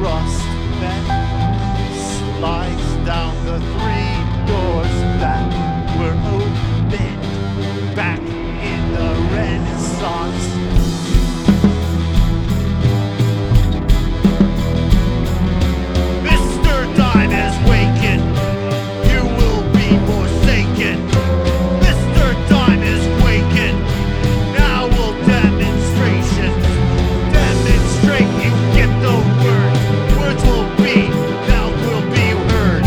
rust that slides down the three doors that were opened back in the Renaissance. Mr. Time has wakened. You will be forsaken. Mr. Time is wakened. Now will demonstrations demonstrate you get the word. Words will be, now will be heard.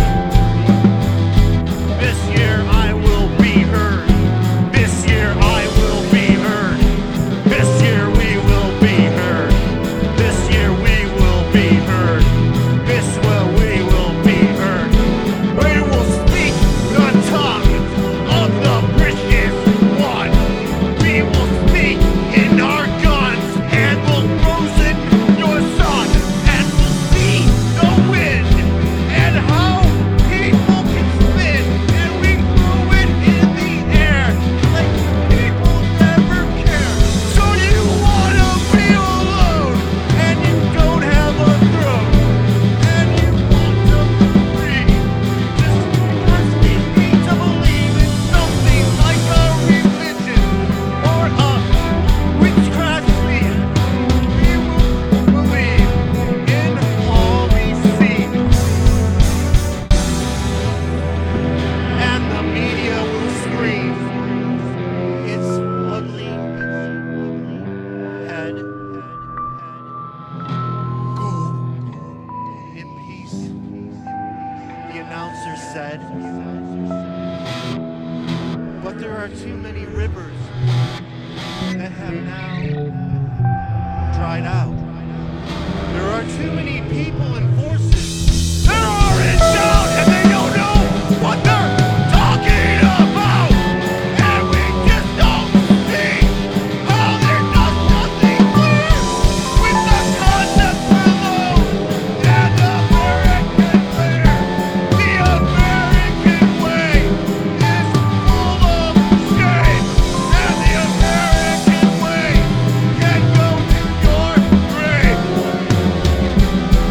This year I will be heard. This year I will be heard. This year we will be heard. This year we will be heard. This will we will be heard. We will speak the tongue of the British one. We will speak in our guns and will frozen your sun and will see the wind and how people can spin and we throw it in the air like people never care. So you wanna be alone and you don't have a throne and you want to breathe just because we need to believe in something like a religion or a witchcraft field. We will believe in all we see. And the media will scream. It's ugly. Head. Go in peace, the announcer said. But there are too many rivers that have now dried out. There are too many people and forces that are in doubt and they don't know what they're talking about. And we just don't see how they're not nothing clear with the concept below and the American leader. The American way is full of shame, and the American way can go to your grave.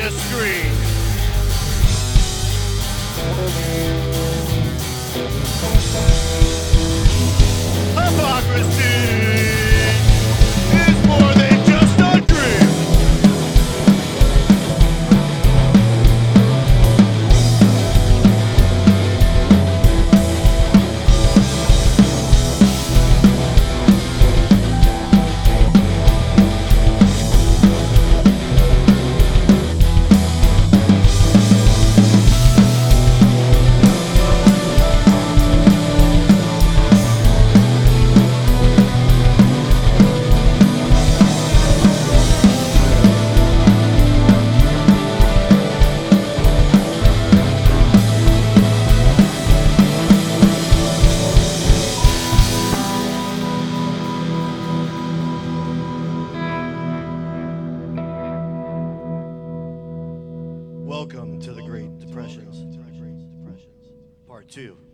a screen. Hypocrisy is more than just a dream. Welcome to the Great Depressions, Part 2.